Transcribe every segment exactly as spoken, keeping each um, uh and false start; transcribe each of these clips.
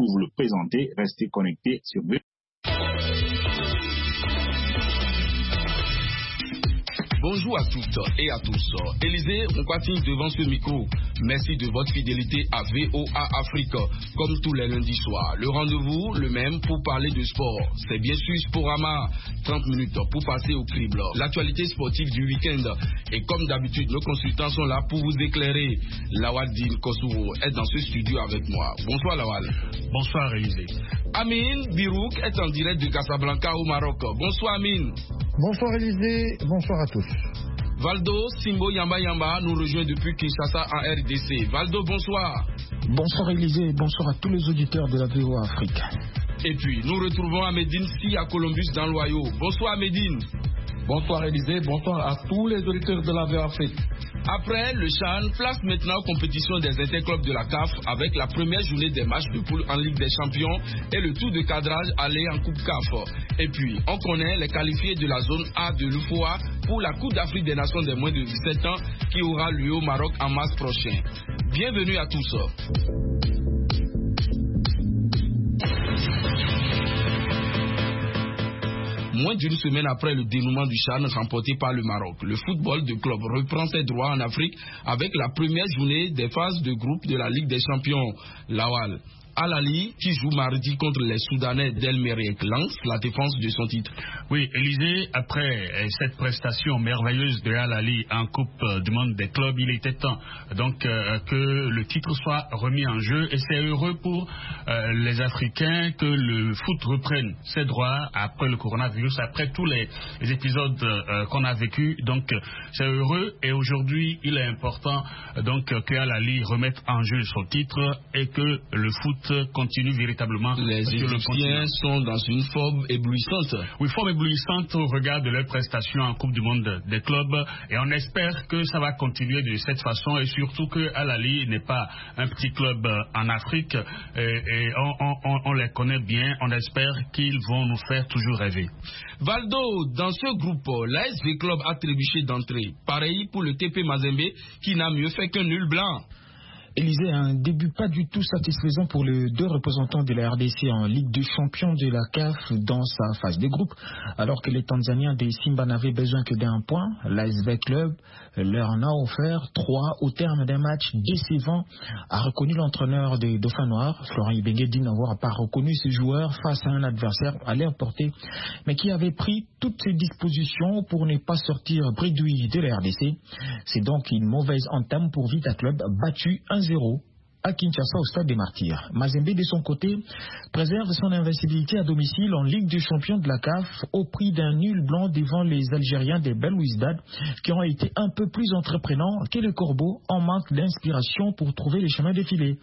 pour vous le présenter. Restez connectés sur B. Bonjour à toutes et à tous. Élisée Nkwati devant ce micro. Merci de votre fidélité à V O A Afrique, comme tous les lundis soirs. Le rendez-vous, le même pour parler de sport. C'est bien sûr Sporama. trente minutes pour passer au crible. L'actualité sportive du week-end. Et comme d'habitude, nos consultants sont là pour vous éclairer. Lawal Din Kosovo est dans ce studio avec moi. Bonsoir Lawal. Bonsoir Élisée. Amin Birouk est en direct de Casablanca au Maroc. Bonsoir Amin. Bonsoir Élisée, bonsoir à tous. Valdo Simbo Yamba Yamba nous rejoint depuis Kinshasa en R D C. Valdo, bonsoir. Bonsoir Élisée, bonsoir à tous les auditeurs de la V O A Afrique. Et puis, nous retrouvons Amédine Si à Columbus dans l'Ohio. Bonsoir Amédine. Bonsoir Élisée, bonsoir à tous les auditeurs de la V O A Afrique. Après le CHAN, place maintenant aux compétitions des interclubs de la C A F avec la première journée des matchs de poule en Ligue des Champions et le tour de cadrage aller en Coupe C A F. Et puis, on connaît les qualifiés de la zone A de l'U F O A pour la Coupe d'Afrique des Nations des moins de dix-sept ans qui aura lieu au Maroc en mars prochain. Bienvenue à tous. Moins d'une semaine après le dénouement du CHAN remporté par le Maroc, le football de club reprend ses droits en Afrique avec la première journée des phases de groupe de la Ligue des Champions. Lawal. Al-Ali, qui joue mardi contre les Soudanais d'El Merreikh, lance la défense de son titre. Oui, Élisée, après cette prestation merveilleuse de Al-Ali en Coupe du Monde des clubs, il était temps donc euh, que le titre soit remis en jeu et c'est heureux pour euh, les Africains que le foot reprenne ses droits après le coronavirus, après tous les, les épisodes euh, qu'on a vécu. Donc c'est heureux et aujourd'hui il est important euh, donc que Al-Ali remette en jeu son titre et que le foot continue véritablement. Les Égyptiens sont dans une forme éblouissante. Oui, forme éblouissante au regard de leurs prestations en Coupe du Monde des clubs et on espère que ça va continuer de cette façon et surtout que Al-Ali n'est pas un petit club en Afrique et, et on, on, on les connaît bien, on espère qu'ils vont nous faire toujours rêver. Valdo, dans ce groupe, l'A S V Club a trébuché d'entrée. Pareil pour le T P Mazembe qui n'a mieux fait qu'un nul blanc. Élisée, un début pas du tout satisfaisant pour les deux représentants de la R D C en Ligue des Champions de la C A F dans sa phase de groupe. Alors que les Tanzaniens de Simba n'avaient besoin que d'un point, l'A S V Club leur en a offert trois au terme d'un match décevant, a reconnu l'entraîneur des Dauphins Noirs, Florent Ibenge, dit n'avoir pas reconnu ses joueurs face à un adversaire à leur portée, mais qui avait pris toutes ses dispositions pour ne pas sortir bredouille de la R D C. C'est donc une mauvaise entame pour Vita Club, battu un zéro à Kinshasa au stade des Martyrs. Mazembe, de son côté, préserve son invincibilité à domicile en Ligue des Champions de la C A F au prix d'un nul blanc devant les Algériens des Belouizdad qui ont été un peu plus entreprenants que les Corbeaux en manque d'inspiration pour trouver les chemins défilés.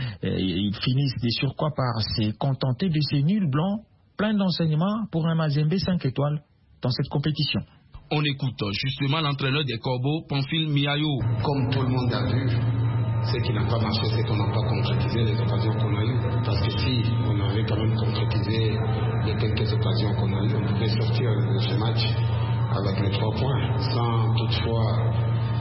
Ils finissent des surcroît par se contenter de ces nuls blancs pleins d'enseignements pour un Mazembe cinq étoiles dans cette compétition. On écoute justement l'entraîneur des Corbeaux, Pamphile Miayo. Comme tout le monde a vu, ce qui n'a pas marché, c'est qu'on n'a pas concrétisé les occasions qu'on a eues. Parce que si on avait quand même concrétisé les quelques occasions qu'on a eues, on pouvait sortir de ce match avec les trois points, sans toutefois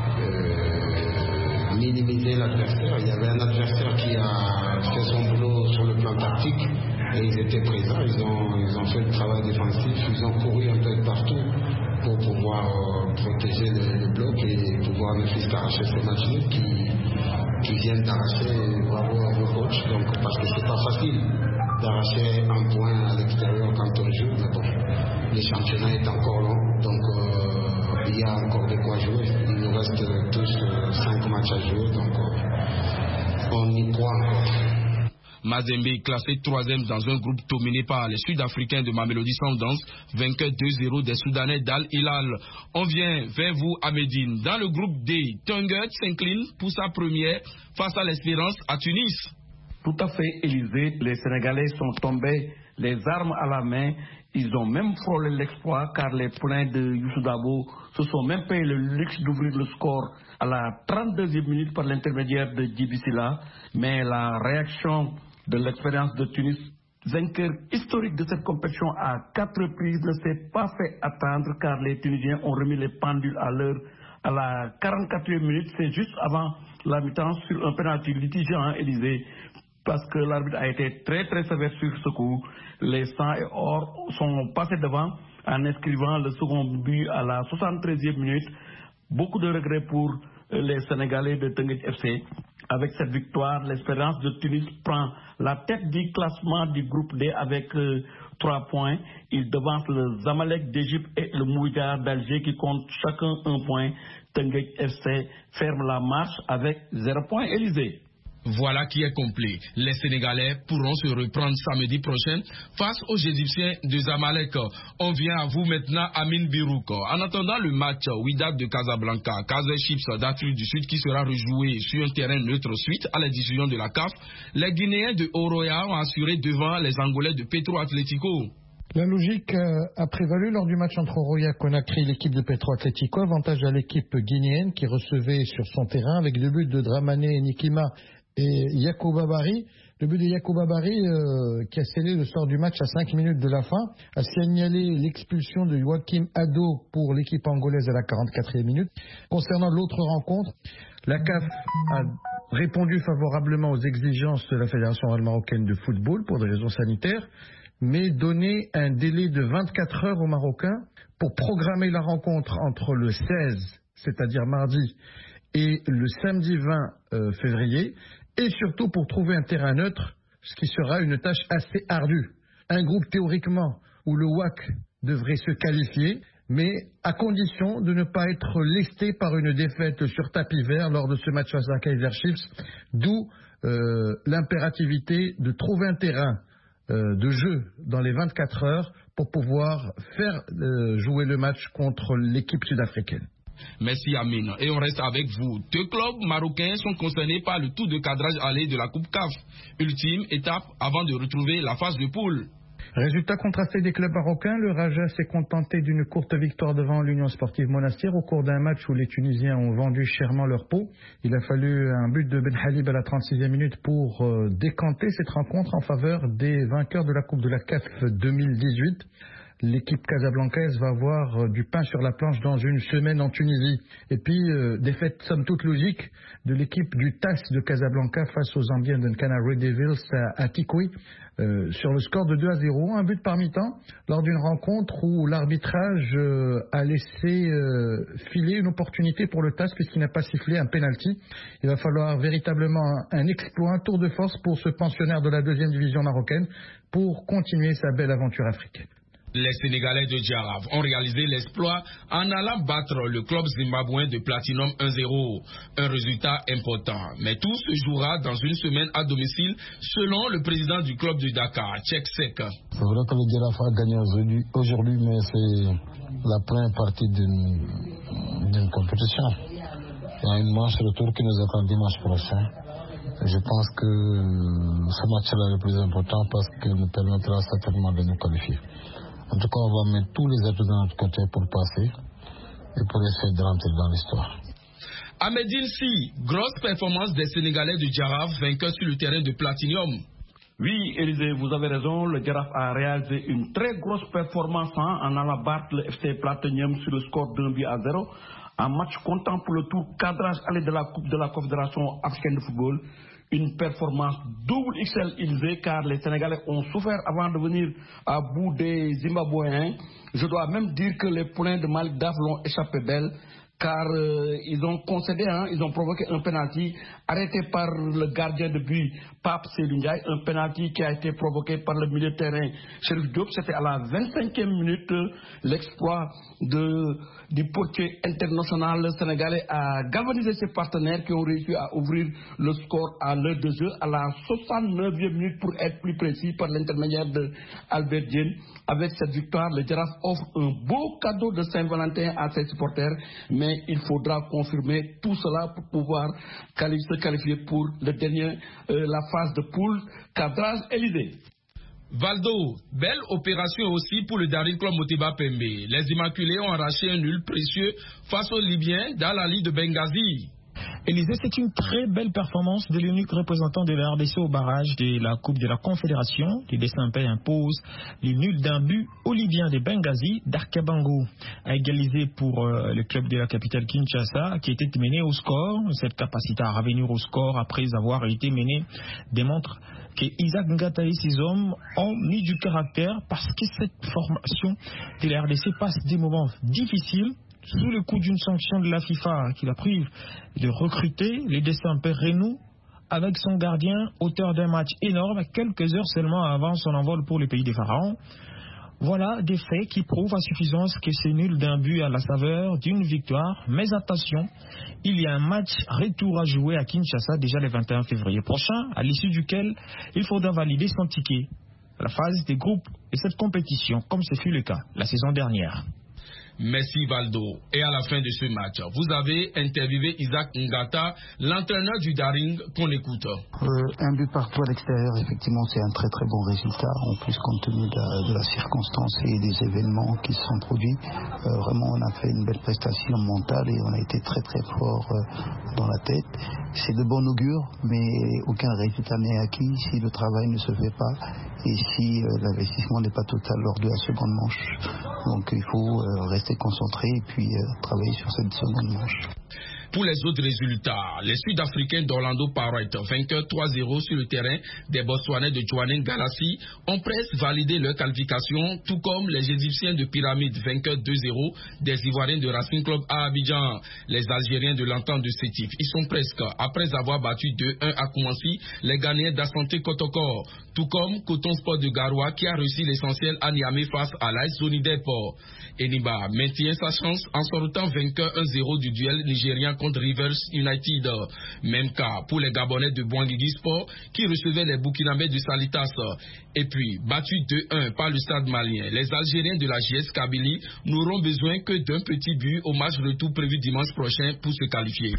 euh, minimiser l'adversaire. Il y avait un adversaire qui a fait son boulot sur le plan tactique et ils étaient présents, ils ont, ils ont fait le travail défensif, ils ont couru un peu partout pour pouvoir euh, protéger le, le bloc et pouvoir ne plus qu'arracher ce match qui qui viennent d'arracher. Bravo à vos coachs, donc, parce que c'est pas facile d'arracher un point à l'extérieur quand on joue, mais bon, le championnat est encore long, donc euh, il y a encore de quoi jouer. Il nous reste tous euh, cinq matchs à jouer, donc euh, on y croit encore. Mazembe est classé troisième dans un groupe dominé par les Sud-Africains de Mamelodi Sundowns, vainqueur deux zéro des Soudanais d'Al Hilal. On vient vers vous à Médine. Dans le groupe D, Tungut s'incline pour sa première face à l'Espérance à Tunis. Tout à fait, Élisée. Les Sénégalais sont tombés les armes à la main. Ils ont même frôlé l'exploit car les poulains de Youssou Dabo se sont même payé le luxe d'ouvrir le score à la trente-deuxième minute par l'intermédiaire de Djibi Silla. Mais la réaction de l'Espérance de Tunis, vainqueur historique de cette compétition à quatre reprises, ne s'est pas fait attendre car les Tunisiens ont remis les pendules à l'heure à la quarante-quatrième minute. C'est juste avant la mi-temps sur un pénalty litigieux, hein, Élysée. parce que l'arbitre a été très très sévère sur ce coup. Les Sang et Or sont passés devant en inscrivant le second but à la soixante-treizième minute. Beaucoup de regrets pour les Sénégalais de Teungueth F C. Avec cette victoire, l'Espérance de Tunis prend la tête du classement du groupe D avec euh, trois points. Il devance le Zamalek d'Égypte et le Mouïgar d'Alger qui comptent chacun un point. Teungueth F C ferme la marche avec zéro point. Élysée. Voilà qui est complet. Les Sénégalais pourront se reprendre samedi prochain face aux Égyptiens de Zamalek. On vient à vous maintenant, Amin Birouk. En attendant le match Wydad de Casablanca, Kaizer Chiefs d'Afrique du Sud qui sera rejoué sur un terrain neutre suite à la décision de la C A F, les Guinéens de Oroya ont assuré devant les Angolais de Petro Atlético. La logique a prévalu lors du match entre Oroya Conakry et l'équipe de Petro Atlético. Avantage à l'équipe guinéenne qui recevait sur son terrain avec deux buts de Dramane Nikima et Yacouba Bari. Le but de Yacouba Bari euh, qui a scellé le sort du match à cinq minutes de la fin a signalé l'expulsion de Joachim Ado pour l'équipe angolaise à la quarante-quatrième minute. Concernant l'autre rencontre, la C A F a répondu favorablement aux exigences de la Fédération marocaine de football pour des raisons sanitaires, mais donné un délai de vingt-quatre heures aux Marocains pour programmer la rencontre entre le seize, c'est-à-dire mardi, et le samedi vingt février, et surtout pour trouver un terrain neutre, ce qui sera une tâche assez ardue. Un groupe théoriquement où le W A C devrait se qualifier, mais à condition de ne pas être lesté par une défaite sur tapis vert lors de ce match face à Kaizer Chiefs, d'où euh, l'impérativité de trouver un terrain euh, de jeu dans les vingt-quatre heures pour pouvoir faire euh, jouer le match contre l'équipe sud-africaine. Merci Amin. Et on reste avec vous. Deux clubs marocains sont concernés par le tour de cadrage aller de la Coupe C A F. Ultime étape avant de retrouver la phase de poule. Résultat contrasté des clubs marocains, le Raja s'est contenté d'une courte victoire devant l'Union Sportive Monastir au cours d'un match où les Tunisiens ont vendu chèrement leur peau. Il a fallu un but de Ben Halib à la trente-sixième minute pour euh, décanter cette rencontre en faveur des vainqueurs de la Coupe de la C A F deux mille dix-huit. L'équipe casablancaise va avoir du pain sur la planche dans une semaine en Tunisie. Et puis, euh, défaite somme toute logique de l'équipe du T A S de Casablanca face aux Zambiens d'Enkana Red Devils à, à Tikwi euh, sur le score de deux à zéro. Un but par mi-temps lors d'une rencontre où l'arbitrage euh, a laissé euh, filer une opportunité pour le T A S puisqu'il n'a pas sifflé un penalty. Il va falloir véritablement un, un exploit, un tour de force pour ce pensionnaire de la deuxième division marocaine pour continuer sa belle aventure africaine. Les Sénégalais de Djaraf ont réalisé l'exploit en allant battre le club zimbabwéen de Platinum un zéro. Un résultat important. Mais tout se jouera dans une semaine à domicile, selon le président du club de Dakar, Tchèque Sek. C'est vrai que le Djaraf a gagné aujourd'hui, aujourd'hui mais c'est la première partie d'une, d'une compétition. Il y a une manche retour qui nous attend dimanche prochain. Je pense que ce match-là est le plus important parce qu'il nous permettra certainement de nous qualifier. En tout cas, on va mettre tous les atouts de notre côté pour passer et pour essayer de rentrer dans l'histoire. Ahmedine Si, grosse performance des Sénégalais de Djaraf, vainqueurs sur le terrain de Platinum. Oui, Élysée, vous avez raison. Le Djaraf a réalisé une très grosse performance hein, en allant battre le F C Platinum sur le score d'un but à zéro. Un match comptant pour le tour cadrage aller de la Coupe de la Confédération africaine de football. Une performance double X L Élysée car les Sénégalais ont souffert avant de venir à bout des Zimbabwéens. Je dois même dire que les poulains de Malik Daf l'ont échappé belle car euh, ils ont concédé, hein, ils ont provoqué un penalty arrêté par le gardien de but Pape Seydou Ndiaye, un penalty qui a été provoqué par le milieu de terrain Chérif Diop. C'était à la vingt-cinquième minute. L'exploit de, du portier international sénégalais a galvanisé ses partenaires qui ont réussi à ouvrir le score à l'heure de jeu à la soixante-neuvième minute pour être plus précis par l'intermédiaire de Albert Diène. Avec cette victoire, le Djaraf offre un beau cadeau de Saint-Valentin à ses supporters, mais il faudra confirmer tout cela pour pouvoir se qualifier pour le dernier, euh, la phase de poule cadrage Élysée. Valdo, belle opération aussi pour le Daring Club Moteba Pembe. Les Immaculés ont arraché un nul précieux face aux Libyens dans la Ligue de Benghazi. Élisée, c'est une très belle performance de l'unique représentant de la R D C au barrage de la Coupe de la Confédération. Les Dessins-Paix imposent les nuls d'un but aux Libyens de Benghazi. Darkabango a égalisé pour euh, le club de la capitale Kinshasa qui était mené au score. Cette capacité à revenir au score après avoir été mené démontre que Isaac Ngata et ses hommes ont mis du caractère parce que cette formation de la R D C passe des moments difficiles. Sous le coup d'une sanction de la FIFA qui la prive de recruter, les Dessins-Paix renouent avec son gardien, auteur d'un match énorme, quelques heures seulement avant son envol pour le pays des Pharaons. Voilà des faits qui prouvent à suffisance que c'est nul d'un but à la saveur d'une victoire. Mais attention, il y a un match retour à jouer à Kinshasa déjà le vingt et un février prochain, à l'issue duquel il faudra valider son ticket. La phase des groupes et cette compétition, comme ce fut le cas la saison dernière. Merci Valdo. Et à la fin de ce match, vous avez interviewé Isaac Ngata, l'entraîneur du Daring, qu'on écoute. Euh, un but partout à l'extérieur, effectivement, c'est un très très bon résultat. En plus, compte tenu de la, de la circonstance et des événements qui se sont produits, euh, vraiment, on a fait une belle prestation mentale et on a été très très fort euh, dans la tête. C'est de bon augure, mais aucun résultat n'est acquis si le travail ne se fait pas et si euh, l'investissement n'est pas total lors de la seconde manche. Donc, il faut euh, rester concentré et puis euh, travailler sur cette seconde manche. Pour les autres résultats, les Sud-Africains d'Orlando Pirates, vainqueurs trois zéro sur le terrain des Botswanais de Jwaneng Galassi, ont presque validé leur qualification, tout comme les Égyptiens de Pyramide, vainqueurs deux zéro des Ivoiriens de Racing Club à Abidjan. Les Algériens de l'Entente de Sétif, ils sont presque, après avoir battu deux un à Koumassi, les Ghanéens d'Assanté Kotoko, tout comme Coton Sport de Garoua qui a réussi l'essentiel à Niamey face à l'A S Sonidep. Eniba maintient sa chance en sortant vainqueur un zéro du duel nigérien contre Rivers United. Même cas pour les Gabonais de Bouangui Sport qui recevaient les Burkinabés de Salitas. Et puis, battu deux un par le stade malien, les Algériens de la J S Kabylie n'auront besoin que d'un petit but au match retour prévu dimanche prochain pour se qualifier.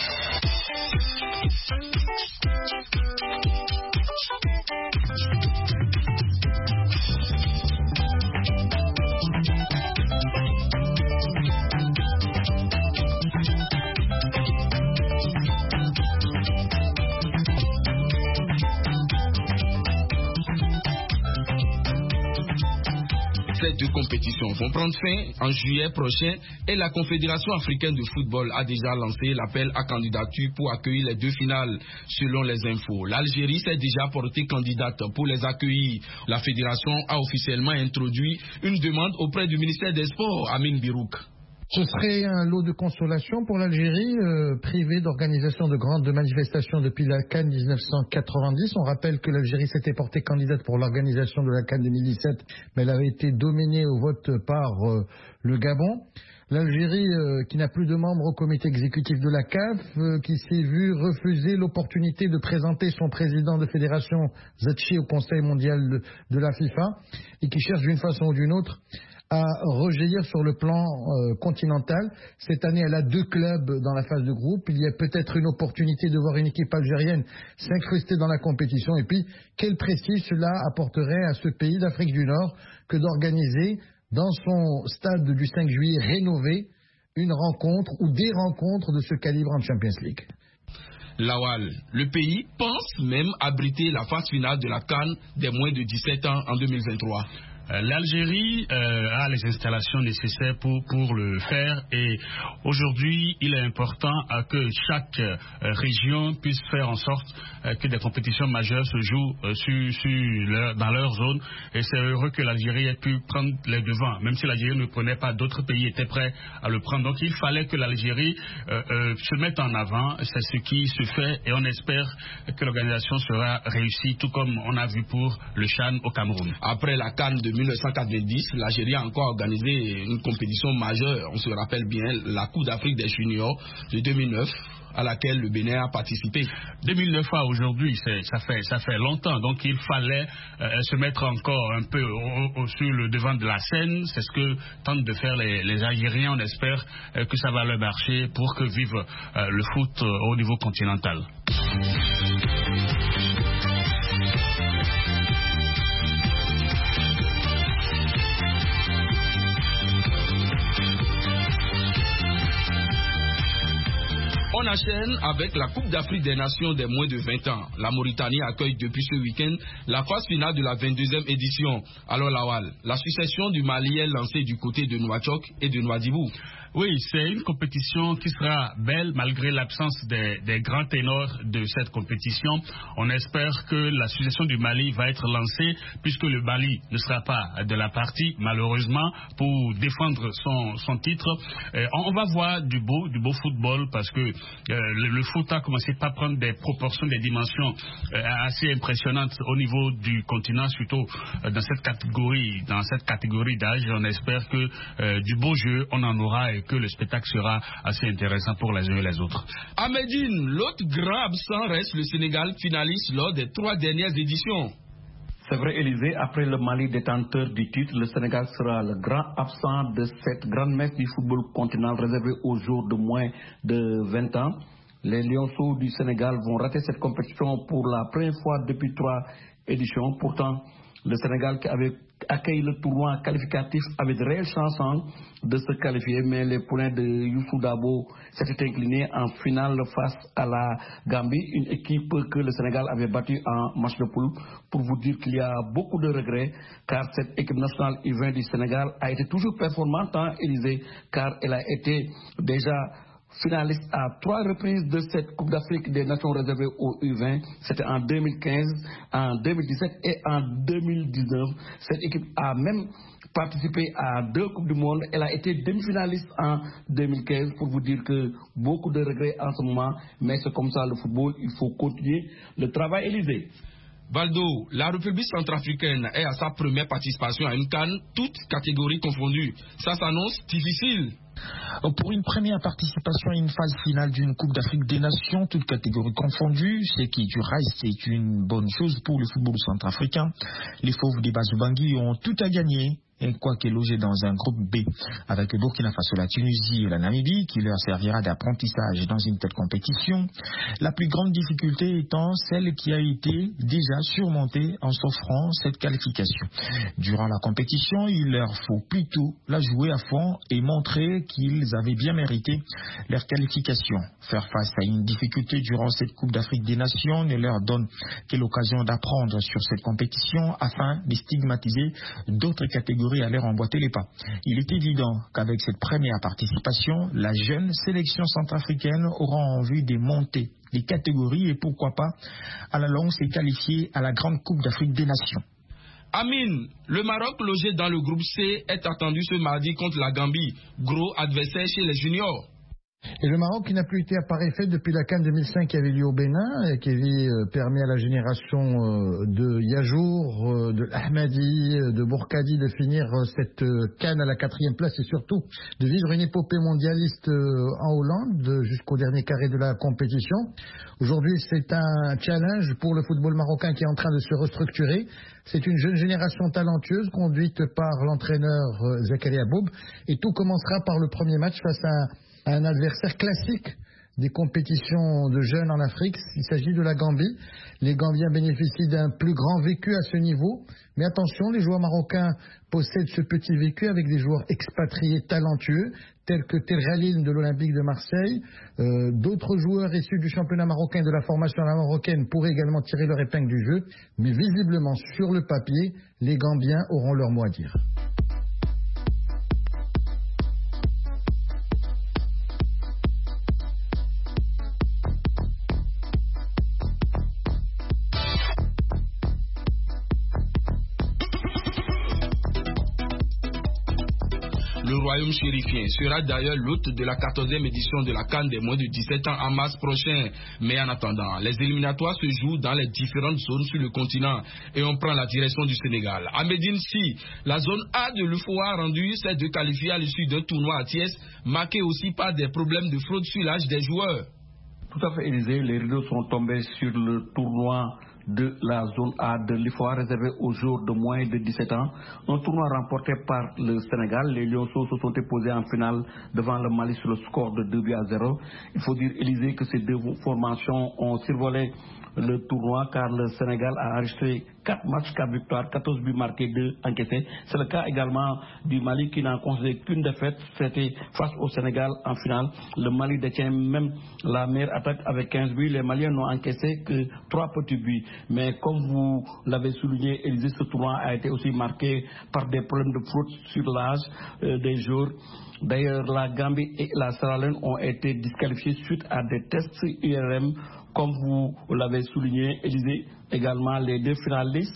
Ces deux compétitions vont prendre fin en juillet prochain et la Confédération africaine de football a déjà lancé l'appel à candidature pour accueillir les deux finales. Selon les infos, l'Algérie s'est déjà portée candidate pour les accueillir. La fédération a officiellement introduit une demande auprès du ministère des Sports, Amin Birouk. Ce serait un lot de consolation pour l'Algérie, euh, privée d'organisation de grandes manifestations depuis la CAN dix-neuf cent quatre-vingt-dix. On rappelle que l'Algérie s'était portée candidate pour l'organisation de la CAN deux mille dix-sept, mais elle avait été dominée au vote par euh, le Gabon. L'Algérie, euh, qui n'a plus de membres au comité exécutif de la C A F, euh, qui s'est vu refuser l'opportunité de présenter son président de fédération, Zetchi, au Conseil mondial de, de la FIFA, et qui cherche d'une façon ou d'une autre à rejaillir sur le plan euh, continental. Cette année, elle a deux clubs dans la phase de groupe. Il y a peut-être une opportunité de voir une équipe algérienne s'incruster dans la compétition. Et puis, quel prestige cela apporterait à ce pays d'Afrique du Nord que d'organiser dans son stade du cinq juillet rénové une rencontre ou des rencontres de ce calibre en Champions League. Lawal, le pays pense même abriter la phase finale de la CAN des moins de dix-sept ans en deux mille vingt-trois. L'Algérie euh, a les installations nécessaires pour, pour le faire et aujourd'hui il est important euh, que chaque euh, région puisse faire en sorte euh, que des compétitions majeures se jouent euh, sur, sur leur, dans leur zone et c'est heureux que l'Algérie ait pu prendre les devants, même si l'Algérie ne prenait pas, d'autres pays étaient prêts à le prendre. Donc il fallait que l'Algérie euh, euh, se mette en avant, c'est ce qui se fait et on espère que l'organisation sera réussie tout comme on a vu pour le CHAN au Cameroun. Après la CAN de mille neuf cent quatre-vingt-dix, l'Algérie a encore organisé une compétition majeure, on se rappelle bien, la Coupe d'Afrique des Juniors de deux mille neuf, à laquelle le Bénin a participé. deux mille neuf à aujourd'hui, ça fait, ça fait longtemps, donc il fallait euh, se mettre encore un peu au, au, sur le devant de la scène, c'est ce que tentent de faire les, les Algériens, on espère euh, que ça va leur marcher pour que vive euh, le foot euh, au niveau continental. On on enchaîne avec la Coupe d'Afrique des Nations des moins de vingt ans. La Mauritanie accueille depuis ce week-end la phase finale de la vingt-deuxième édition. Alors Lawal, la succession du Mali est lancée du côté de Nouakchott et de Nouadhibou. Oui, c'est une compétition qui sera belle malgré l'absence des, des grands ténors de cette compétition. On espère que la succession du Mali va être lancée puisque le Mali ne sera pas de la partie, malheureusement, pour défendre son, son titre. Euh, on va voir du beau, du beau football parce que euh, le, le foot a commencé par prendre des proportions, des dimensions euh, assez impressionnantes au niveau du continent, surtout euh, dans cette catégorie, dans cette catégorie d'âge. On espère que euh, du beau jeu, on en aura et que le spectacle sera assez intéressant pour les uns et les autres. À Médine, l'autre grand absent reste le Sénégal, finaliste lors des trois dernières éditions. C'est vrai, Élysée, après le Mali détenteur du titre, le Sénégal sera le grand absent de cette grande messe du football continental réservée aux jours de moins de vingt ans. Les Lionceaux du Sénégal vont rater cette compétition pour la première fois depuis trois éditions. Pourtant, le Sénégal qui avait accueilli le tournoi qualificatif avait de réelles chances de se qualifier, mais les poulains de Youssou Dabo s'étaient inclinés en finale face à la Gambie, une équipe que le Sénégal avait battue en match de poule. Pour vous dire qu'il y a beaucoup de regrets, car cette équipe nationale U vingt du Sénégal a été toujours performante, hein, Élysée, car elle a été déjà finaliste à trois reprises de cette Coupe d'Afrique des Nations réservée au U vingt. C'était en deux mille quinze, en deux mille dix-sept et en deux mille dix-neuf. Cette équipe a même participé à deux Coupes du Monde. Elle a été demi-finaliste en deux mille quinze, pour vous dire que beaucoup de regrets en ce moment, mais c'est comme ça le football, il faut continuer le travail, Élysée. Valdo, la République centrafricaine est à sa première participation à une CAN, toutes catégories confondues. Ça s'annonce difficile. Pour une première participation à une phase finale d'une Coupe d'Afrique des Nations, toutes catégories confondues, ce qui du reste c'est une bonne chose pour le football centrafricain. Les Fauves des Bazou-Bangui ont tout à gagner, et quoique logés dans un groupe B, avec le Burkina Faso, la Tunisie et la Namibie, qui leur servira d'apprentissage dans une telle compétition. La plus grande difficulté étant celle qui a été déjà surmontée en s'offrant cette qualification. Durant la compétition, il leur faut plutôt la jouer à fond et montrer qu'ils avaient bien mérité leur qualification. Faire face à une difficulté durant cette Coupe d'Afrique des Nations ne leur donne que l'occasion d'apprendre sur cette compétition afin de stigmatiser d'autres catégories à leur emboîter les pas. Il est évident qu'avec cette première participation, la jeune sélection centrafricaine aura en vue de monter les catégories et pourquoi pas à la longue se qualifier à la grande Coupe d'Afrique des Nations. Amine, le Maroc logé dans le groupe C est attendu ce mardi contre la Gambie, gros adversaire chez les juniors. Et le Maroc qui n'a plus été à pareille fête depuis la CAN deux mille cinq qui avait lieu au Bénin et qui avait permis à la génération de Yajour, de Ahmadi, de Bourkadi de finir cette CAN à la quatrième place et surtout de vivre une épopée mondialiste en Hollande jusqu'au dernier carré de la compétition. Aujourd'hui, c'est un challenge pour le football marocain qui est en train de se restructurer. C'est une jeune génération talentueuse conduite par l'entraîneur Zakaria Boub et tout commencera par le premier match face à un adversaire classique des compétitions de jeunes en Afrique. Il s'agit de la Gambie. Les Gambiens bénéficient d'un plus grand vécu à ce niveau. Mais attention, les joueurs marocains possèdent ce petit vécu avec des joueurs expatriés talentueux, tels que Terralin de l'Olympique de Marseille. Euh, d'autres joueurs issus du championnat marocain et de la formation marocaine pourraient également tirer leur épingle du jeu. Mais visiblement, sur le papier, les Gambiens auront leur mot à dire. Le royaume chérifien sera d'ailleurs l'hôte de la quatorzième édition de la CAN des moins de dix-sept ans en mars prochain. Mais en attendant, les éliminatoires se jouent dans les différentes zones sur le continent et on prend la direction du Sénégal. À Médine, si la zone A de l'U F O A rendu s'est de qualifier à l'issue d'un tournoi à Thiès, marqué aussi par des problèmes de fraude sur l'âge des joueurs. Tout à fait, Élysée, les rideaux sont tombés sur le tournoi de la zone A de l'U F O A réservé aux joueurs de moins de dix-sept ans. Un tournoi remporté par le Sénégal. Les Lionceaux se sont imposés en finale devant le Mali sur le score de deux buts à zéro. Il faut dire, Élysée, que ces deux formations ont survolé le tournoi car le Sénégal a enregistré quatre matchs, quatre victoires, quatorze buts marqués, deux encaissés. C'est le cas également du Mali qui n'a concédé qu'une défaite, c'était face au Sénégal en finale. Le Mali détient même la meilleure attaque avec quinze buts. Les Maliens n'ont encaissé que trois petits buts. Mais comme vous l'avez souligné, Élisée, ce tournoi a été aussi marqué par des problèmes de fraude sur l'âge euh, des joueurs. D'ailleurs, la Gambie et la Sierra Leone ont été disqualifiés suite à des tests U R M. Comme vous l'avez souligné, Élisée, également les deux finalistes